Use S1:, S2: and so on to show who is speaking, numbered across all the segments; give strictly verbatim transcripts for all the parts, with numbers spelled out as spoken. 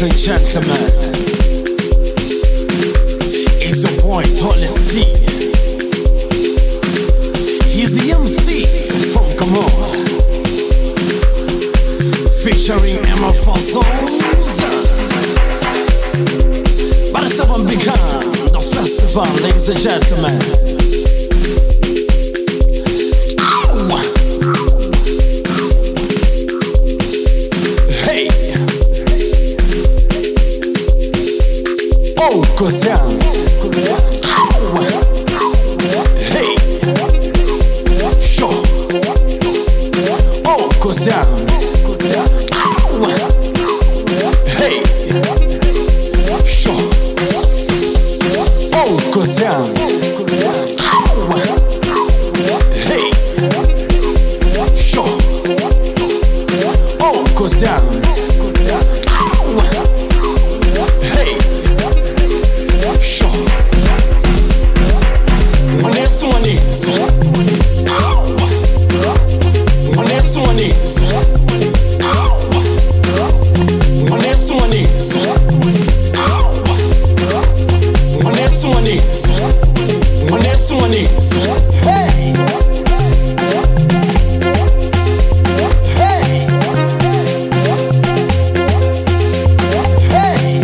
S1: and gentlemen, it's your boy Tallest T. He's the M C from Gomorrah, featuring Emma Fonsoons. By the seven began the festival, ladies and gentlemen. Cosiam. Hey. Show. Oh, Cosiam. Hey. Show. Oh, Cosiam. Hey. Show. Oh, Cosiam. One is, one is, one is, one is, one is, one is, one is, one is, one is, hey, hey, hey.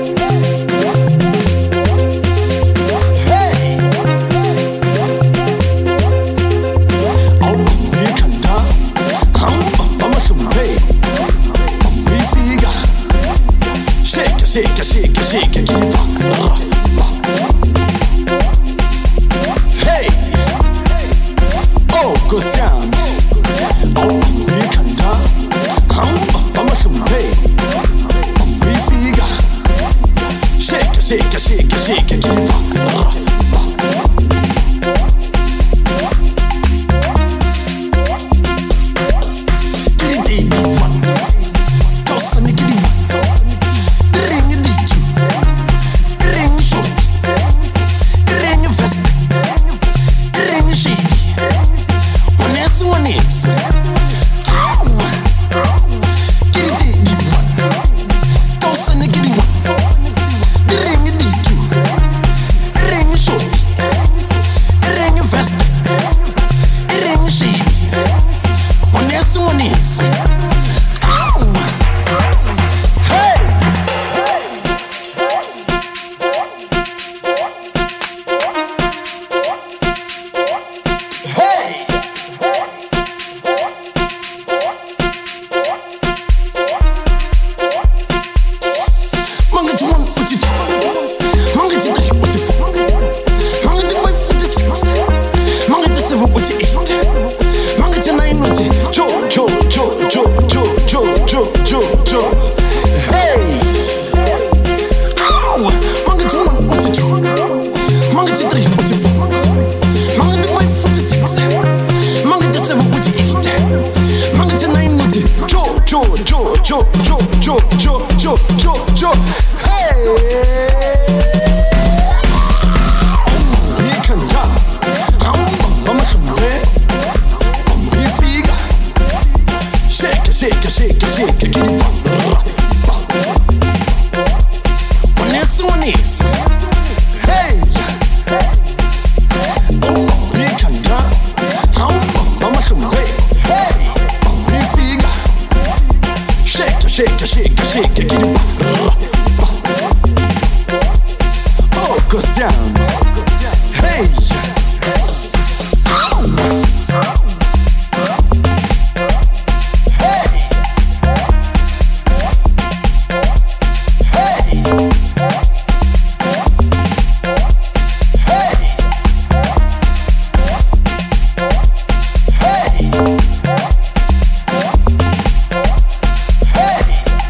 S1: Shake, shake, shake, keep up. Hey, oh, Cosiam. Oh, we can da. I'm a shumbay. We figure. Shake, shake, shake, shake, keep up.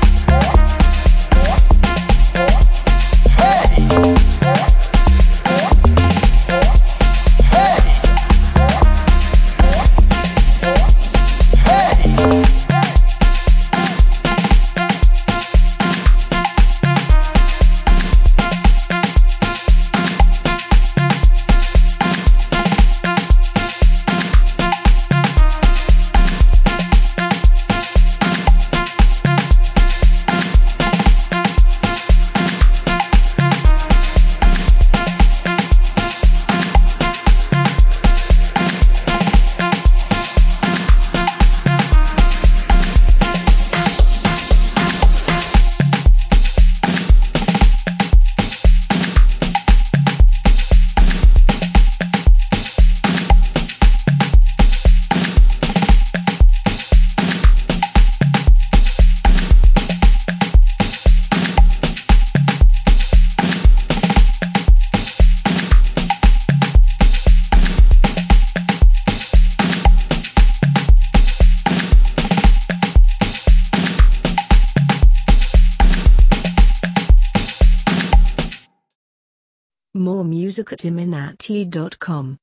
S2: Hey! music at iminati dot com.